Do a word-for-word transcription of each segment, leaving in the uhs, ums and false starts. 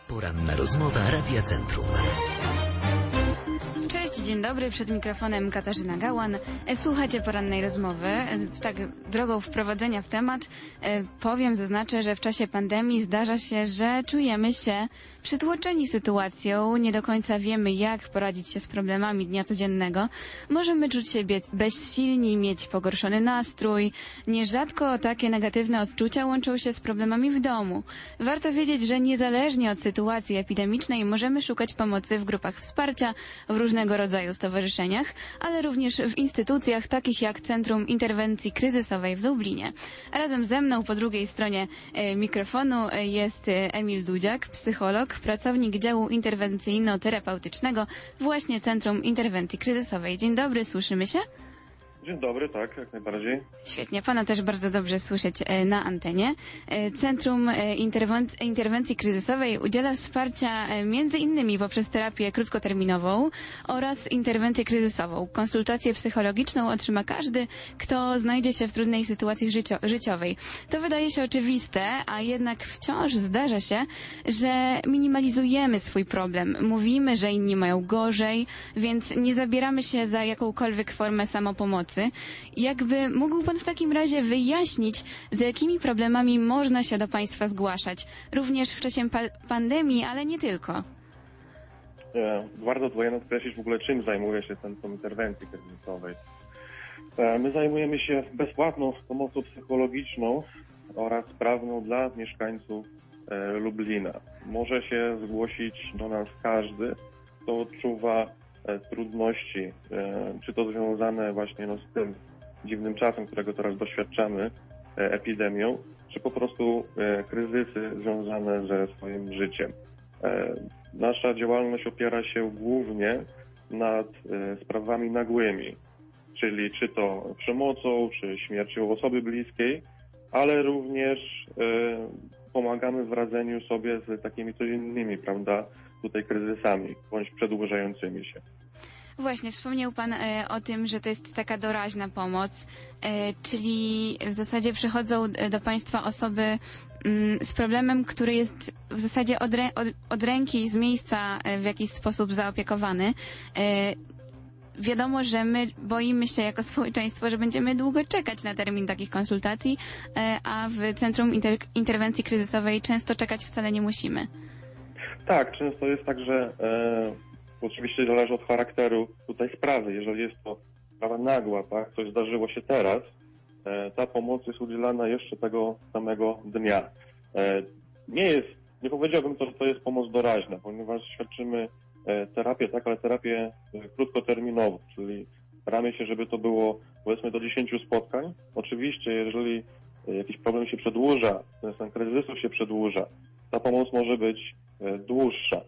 Poranna rozmowa Radia Centrum. Cześć, dzień dobry, przed mikrofonem Katarzyna Gałan. Słuchacie porannej rozmowy. Tak drogą wprowadzenia w temat powiem, zaznaczę, że w czasie pandemii zdarza się, że czujemy się przytłoczeni sytuacją, nie do końca wiemy, jak poradzić się z problemami dnia codziennego. Możemy czuć się bezsilni, mieć pogorszony nastrój. Nierzadko takie negatywne odczucia łączą się z problemami w domu. Warto wiedzieć, że niezależnie od sytuacji epidemicznej możemy szukać pomocy w grupach wsparcia, w różnego rodzaju stowarzyszeniach, ale również w instytucjach takich jak Centrum Interwencji Kryzysowej w Lublinie. Razem ze mną po drugiej stronie e, mikrofonu e, jest e, Emil Dudziak, psycholog, pracownik działu interwencyjno-terapeutycznego właśnie Centrum Interwencji Kryzysowej. Dzień dobry, słyszymy się? Dzień dobry, tak, jak najbardziej. Świetnie, pana też bardzo dobrze słyszeć na antenie. Centrum Interwenc- Interwencji Kryzysowej udziela wsparcia między innymi poprzez terapię krótkoterminową oraz interwencję kryzysową. Konsultację psychologiczną otrzyma każdy, kto znajdzie się w trudnej sytuacji życio- życiowej. To wydaje się oczywiste, a jednak wciąż zdarza się, że minimalizujemy swój problem. Mówimy, że inni mają gorzej, więc nie zabieramy się za jakąkolwiek formę samopomocy. Jakby mógł pan w takim razie wyjaśnić, z jakimi problemami można się do państwa zgłaszać, również w czasie pa- pandemii, ale nie tylko. E, warto tutaj nadkreślić w ogóle, czym zajmuje się Centrum Interwencji Kryzysowej. E, my zajmujemy się bezpłatną pomocą psychologiczną oraz prawną dla mieszkańców e, Lublina. Może się zgłosić do nas każdy, kto odczuwa trudności, czy to związane właśnie no, z tym dziwnym czasem, którego teraz doświadczamy, epidemią, czy po prostu kryzysy związane ze swoim życiem. Nasza działalność opiera się głównie nad sprawami nagłymi, czyli czy to przemocą, czy śmiercią osoby bliskiej, ale również pomagamy w radzeniu sobie z takimi codziennymi, prawda, tutaj kryzysami, bądź przedłużającymi się. Właśnie, wspomniał pan e, o tym, że to jest taka doraźna pomoc, e, czyli w zasadzie przychodzą do państwa osoby mm, z problemem, który jest w zasadzie od, re, od, od ręki, z miejsca e, w jakiś sposób zaopiekowany. E, Wiadomo, że my boimy się jako społeczeństwo, że będziemy długo czekać na termin takich konsultacji, e, a w Centrum Inter- Interwencji Kryzysowej często czekać wcale nie musimy. Tak, często jest tak, że e, oczywiście zależy od charakteru tutaj sprawy. Jeżeli jest to sprawa nagła, tak, coś zdarzyło się teraz, e, ta pomoc jest udzielana jeszcze tego samego dnia. E, nie jest, nie powiedziałbym to, że to jest pomoc doraźna, ponieważ świadczymy e, terapię, tak, ale terapię e, krótkoterminową, czyli staramy się, żeby to było powiedzmy do dziesięciu spotkań. Oczywiście, jeżeli e, jakiś problem się przedłuża, ten stan kryzysu się przedłuża, ta pomoc może być e, dłuższa.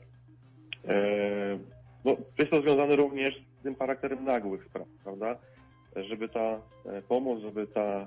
E, no, jest to związane również z tym charakterem nagłych spraw, prawda? Żeby ta e, pomoc, żeby ta,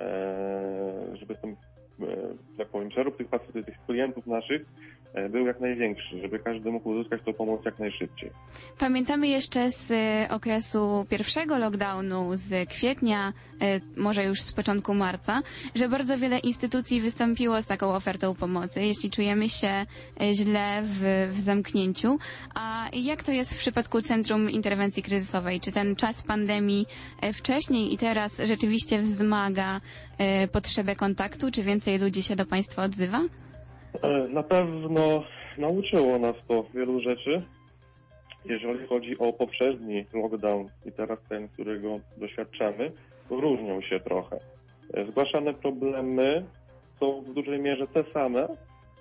e, żeby ten, e, tak powiem, przerób tych, tych klientów naszych e, był jak największy, żeby każdy mógł uzyskać tą pomoc jak najszybciej. Pamiętamy jeszcze z okresu pierwszego lockdownu, z kwietnia, może już z początku marca, że bardzo wiele instytucji wystąpiło z taką ofertą pomocy, jeśli czujemy się źle w, w zamknięciu. A jak to jest w przypadku Centrum Interwencji Kryzysowej? Czy ten czas pandemii wcześniej i teraz rzeczywiście wzmaga potrzebę kontaktu? Czy więcej ludzi się do państwa odzywa? Na pewno nauczyło nas to wielu rzeczy. Jeżeli chodzi o poprzedni lockdown i teraz ten, którego doświadczamy, różnią się trochę. Zgłaszane problemy są w dużej mierze te same,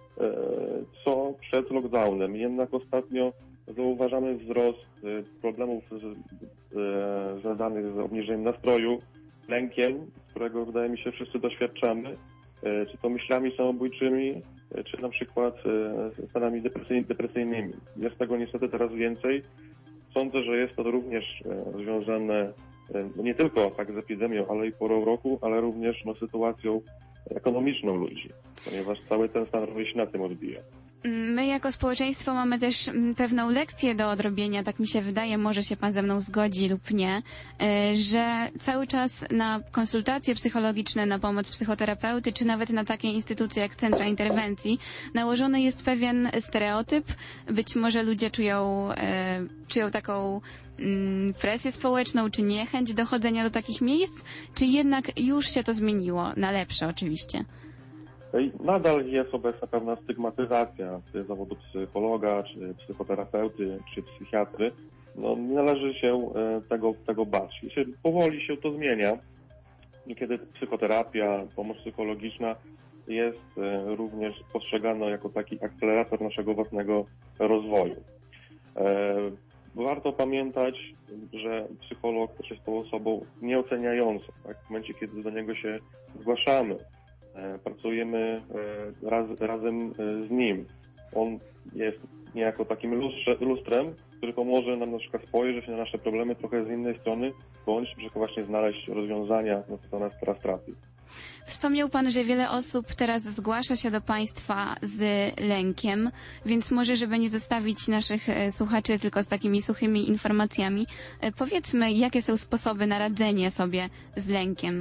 co przed lockdownem. Jednak ostatnio zauważamy wzrost problemów związanych z obniżeniem nastroju, lękiem, którego wydaje mi się wszyscy doświadczamy, czy to myślami samobójczymi, czy na przykład stanami depresyjnymi. Jest tego niestety teraz więcej. Sądzę, że jest to również związane no nie tylko tak z epidemią, ale i porą roku, ale również no, sytuacją ekonomiczną ludzi, ponieważ cały ten stan również się na tym odbija. My My jako społeczeństwo mamy też pewną lekcję do odrobienia, tak mi się wydaje, może się pan ze mną zgodzi lub nie, że cały czas na konsultacje psychologiczne, na pomoc psychoterapeuty, czy nawet na takie instytucje jak centra interwencji nałożony jest pewien stereotyp. Być może ludzie czują, czują taką presję społeczną, czy niechęć do chodzenia do takich miejsc, czy jednak już się to zmieniło, na lepsze oczywiście? Nadal jest obecna pewna stygmatyzacja zawodu psychologa, czy psychoterapeuty, czy psychiatry. No, nie należy się tego, tego bać. I się, powoli się to zmienia. Niekiedy psychoterapia, pomoc psychologiczna jest również postrzegana jako taki akcelerator naszego własnego rozwoju. Warto pamiętać, że psycholog też jest tą osobą nieoceniającą. Tak? W momencie, kiedy do niego się zgłaszamy, pracujemy raz, razem z nim. On jest niejako takim lustrze, lustrem, który pomoże nam na przykład spojrzeć na nasze problemy trochę z innej strony, bądź właśnie znaleźć rozwiązania na to, co nas teraz trafi. Wspomniał pan, że wiele osób teraz zgłasza się do państwa z lękiem, więc może, żeby nie zostawić naszych słuchaczy tylko z takimi suchymi informacjami, powiedzmy, jakie są sposoby na radzenie sobie z lękiem.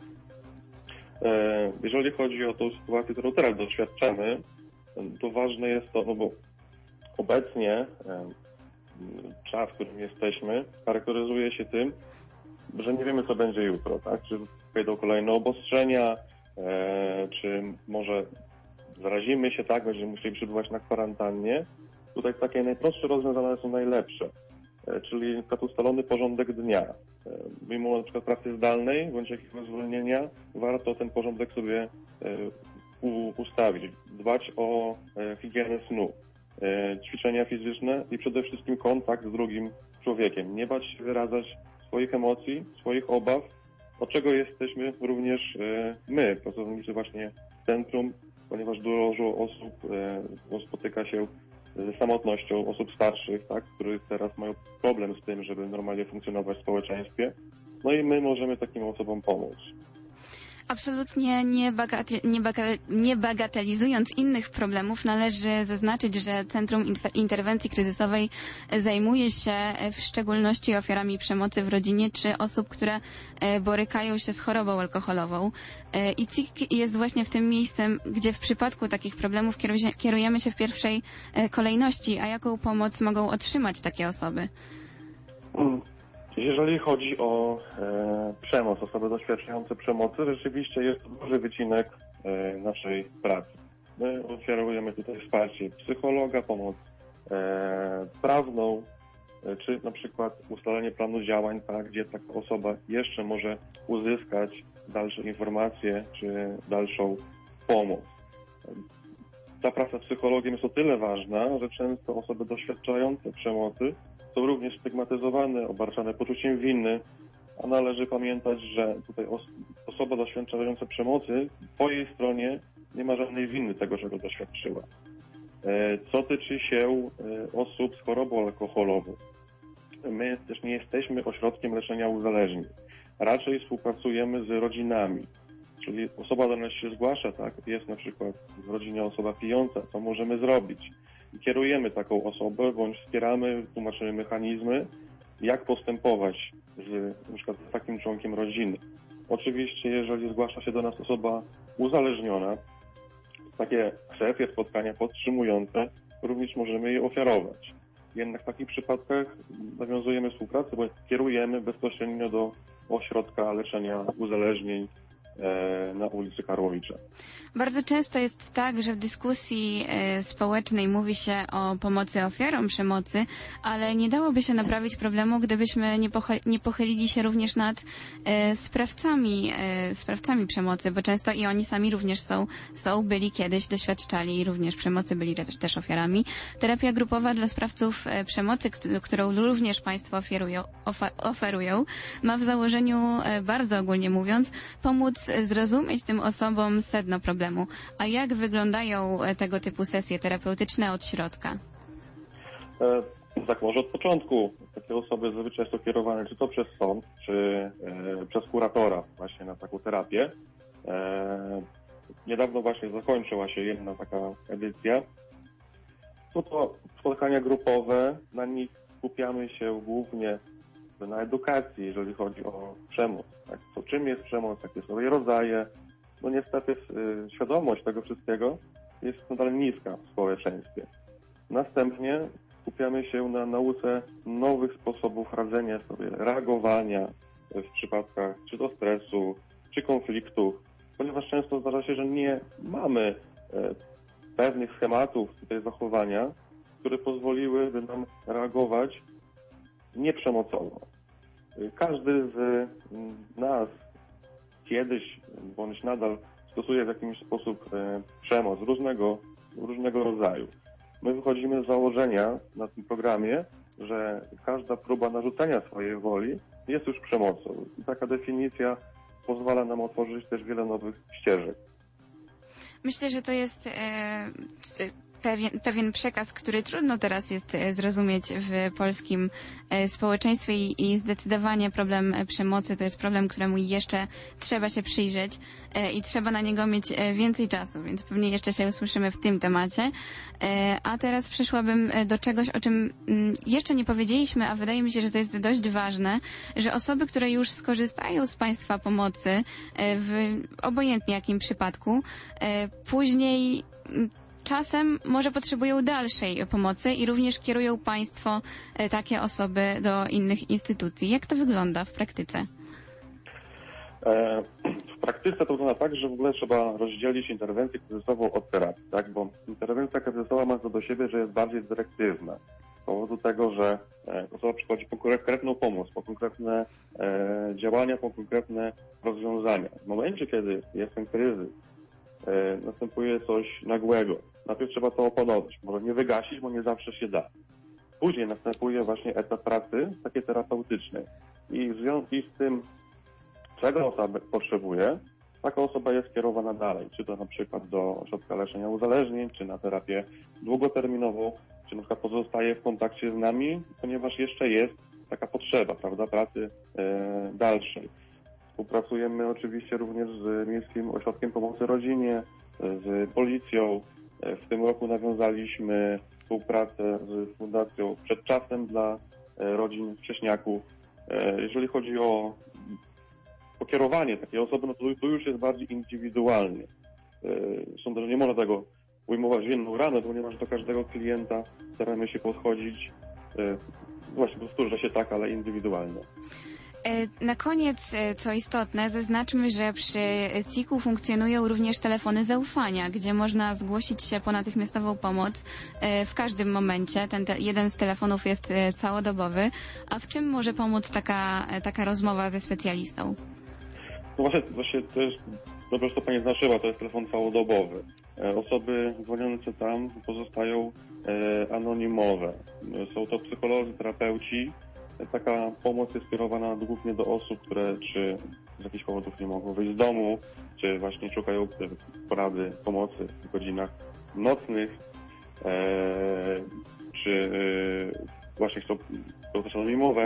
Jeżeli chodzi o tą sytuację, którą teraz doświadczamy, to ważne jest to, no bo obecnie czas, w którym jesteśmy, charakteryzuje się tym, że nie wiemy, co będzie jutro, tak? Czy wejdą kolejne obostrzenia, czy może zarazimy się, tak? Będziemy musieli przebywać na kwarantannie. Tutaj takie najprostsze rozwiązania są najlepsze, czyli na przykład ustalony porządek dnia. Mimo na przykład pracy zdalnej bądź jakiegoś zwolnienia, warto ten porządek sobie ustawić, dbać o higienę snu, ćwiczenia fizyczne i przede wszystkim kontakt z drugim człowiekiem. Nie bać się wyrażać swoich emocji, swoich obaw, od czego jesteśmy również my, pracownicy właśnie centrum, ponieważ dużo osób spotyka się z samotnością osób starszych, tak, których teraz mają problem z tym, żeby normalnie funkcjonować w społeczeństwie. No i my możemy takim osobom pomóc. Absolutnie nie, bagatel, nie, bagatel, nie bagatelizując innych problemów, należy zaznaczyć, że Centrum Interwencji Kryzysowej zajmuje się w szczególności ofiarami przemocy w rodzinie czy osób, które borykają się z chorobą alkoholową. I C I K jest właśnie w tym miejscem, gdzie w przypadku takich problemów kierujemy się w pierwszej kolejności. A jaką pomoc mogą otrzymać takie osoby? Mm. Jeżeli chodzi o e, przemoc, osoby doświadczające przemocy, rzeczywiście jest to duży wycinek e, naszej pracy. My oferujemy tutaj wsparcie psychologa, pomoc e, prawną, e, czy na przykład ustalenie planu działań, tak, gdzie taka osoba jeszcze może uzyskać dalsze informacje, czy dalszą pomoc. Ta praca z psychologiem jest o tyle ważna, że często osoby doświadczające przemocy są również stygmatyzowane, obarczane poczuciem winy, a należy pamiętać, że tutaj os- osoba doświadczająca przemocy po jej stronie nie ma żadnej winy tego, czego doświadczyła. E, co tyczy się e, osób z chorobą alkoholową, my też nie jesteśmy ośrodkiem leczenia uzależnień. Raczej współpracujemy z rodzinami. Czyli osoba do nas się zgłasza, tak, jest na przykład w rodzinie osoba pijąca, co możemy zrobić? I kierujemy taką osobę, bądź wspieramy, tłumaczymy mechanizmy, jak postępować z na przykład z takim członkiem rodziny. Oczywiście, jeżeli zgłasza się do nas osoba uzależniona, takie kwestie, spotkania podtrzymujące, również możemy je ofiarować. Jednak w takich przypadkach nawiązujemy współpracę, bo kierujemy bezpośrednio do ośrodka leczenia uzależnień na ulicy Karłowicza. Bardzo często jest tak, że w dyskusji społecznej mówi się o pomocy ofiarom przemocy, ale nie dałoby się naprawić problemu, gdybyśmy nie, pochylili, nie pochylili się również nad sprawcami, sprawcami przemocy, bo często i oni sami również są, są byli kiedyś, doświadczali również przemocy, byli też ofiarami. Terapia grupowa dla sprawców przemocy, którą również Państwo oferują, oferują, ma w założeniu, bardzo ogólnie mówiąc, pomóc zrozumieć tym osobom sedno problemu. A jak wyglądają tego typu sesje terapeutyczne od środka? E, tak, może od początku. Takie osoby zazwyczaj są kierowane czy to przez sąd, czy e, przez kuratora właśnie na taką terapię. E, niedawno właśnie zakończyła się jedna taka edycja. Są to spotkania grupowe, na nich skupiamy się głównie na edukacji, jeżeli chodzi o przemoc. Tak? To czym jest przemoc, jakie są jej rodzaje. No niestety y, świadomość tego wszystkiego jest nadal niska w społeczeństwie. Następnie skupiamy się na nauce nowych sposobów radzenia sobie, reagowania w przypadkach czy to stresu, czy konfliktów, ponieważ często zdarza się, że nie mamy y, pewnych schematów tutaj zachowania, które pozwoliłyby nam reagować nieprzemocowo. Każdy z nas kiedyś bądź nadal stosuje w jakiś sposób przemoc różnego, różnego rodzaju. My wychodzimy z założenia na tym programie, że każda próba narzucenia swojej woli jest już przemocą. I taka definicja pozwala nam otworzyć też wiele nowych ścieżek. Myślę, że to jest e, pewien, pewien przekaz, który trudno teraz jest zrozumieć w polskim społeczeństwie i, i zdecydowanie problem przemocy to jest problem, któremu jeszcze trzeba się przyjrzeć i trzeba na niego mieć więcej czasu, więc pewnie jeszcze się usłyszymy w tym temacie. A teraz przeszłabym do czegoś, o czym jeszcze nie powiedzieliśmy, a wydaje mi się, że to jest dość ważne, że osoby, które już skorzystają z państwa pomocy w obojętnie jakim przypadku, później czasem może potrzebują dalszej pomocy i również kierują państwo takie osoby do innych instytucji. Jak to wygląda w praktyce? W praktyce to wygląda tak, że w ogóle trzeba rozdzielić interwencję kryzysową od terapii, tak? Bo interwencja kryzysowa ma to do siebie, że jest bardziej dyrektywna. Z powodu tego, że osoba przychodzi po konkretną pomoc, po konkretne e, działania, po konkretne rozwiązania. W momencie, kiedy jest ten kryzys, e, następuje coś nagłego. Najpierw trzeba to opanować, może nie wygasić, bo nie zawsze się da. Później następuje właśnie etap pracy, takiej terapeutycznej. I w związku z tym, czego osoba potrzebuje, taka osoba jest kierowana dalej, czy to na przykład do ośrodka leczenia uzależnień, czy na terapię długoterminową, czy na przykład pozostaje w kontakcie z nami, ponieważ jeszcze jest taka potrzeba, prawda, pracy e, dalszej. Współpracujemy oczywiście również z Miejskim Ośrodkiem Pomocy Rodzinie, z policją. W tym roku nawiązaliśmy współpracę z Fundacją Przed Czasem dla rodzin wcześniaków. Jeżeli chodzi o pokierowanie takiej osoby, no to, to już jest bardziej indywidualnie. Sądzę, że nie można tego ujmować w jedną ramę, ponieważ do każdego klienta staramy się podchodzić właśnie powtórzę się tak, ale indywidualnie. Na koniec, co istotne, zaznaczmy, że przy C I K-u funkcjonują również telefony zaufania, gdzie można zgłosić się po natychmiastową pomoc w każdym momencie. Ten te, jeden z telefonów jest całodobowy. A w czym może pomóc taka, taka rozmowa ze specjalistą? No właśnie, właśnie to jest, dobrze, że to Pani znaczyła, to jest telefon całodobowy. Osoby dzwoniące tam pozostają anonimowe. Są to psycholodzy, terapeuci. Taka pomoc jest kierowana głównie do osób, które czy z jakichś powodów nie mogą wyjść z domu, czy właśnie szukają porady, pomocy w godzinach nocnych, e, czy e, właśnie chcą, są też anonimowe.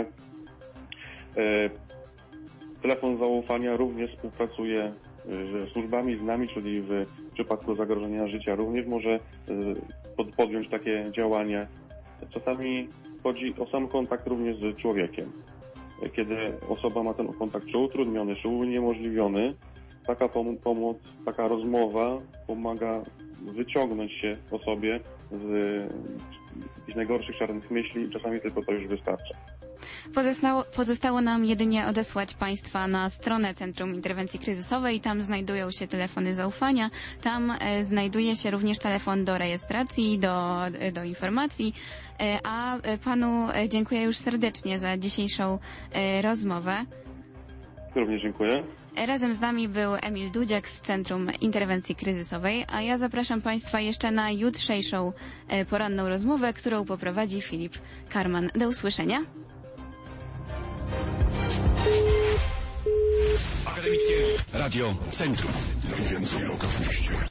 E, telefon zaufania również współpracuje z służbami z nami, czyli w przypadku zagrożenia życia również może e, pod, podjąć takie działania. Czasami chodzi o sam kontakt również z człowiekiem. Kiedy osoba ma ten kontakt czy utrudniony, czy uniemożliwiony, taka pom- pomoc, taka rozmowa pomaga wyciągnąć się osobie z jakichś najgorszych czarnych myśli i czasami tylko to już wystarcza. Pozostało, pozostało nam jedynie odesłać Państwa na stronę Centrum Interwencji Kryzysowej. Tam znajdują się telefony zaufania. Tam e, znajduje się również telefon do rejestracji, do, do informacji. E, a Panu dziękuję już serdecznie za dzisiejszą e, rozmowę. Również dziękuję. Razem z nami był Emil Dudziak z Centrum Interwencji Kryzysowej, a ja zapraszam Państwa jeszcze na jutrzejszą e, poranną rozmowę, którą poprowadzi Filip Karman. Do usłyszenia. Akademickie Radio Centrum. Więcej o kosmosie.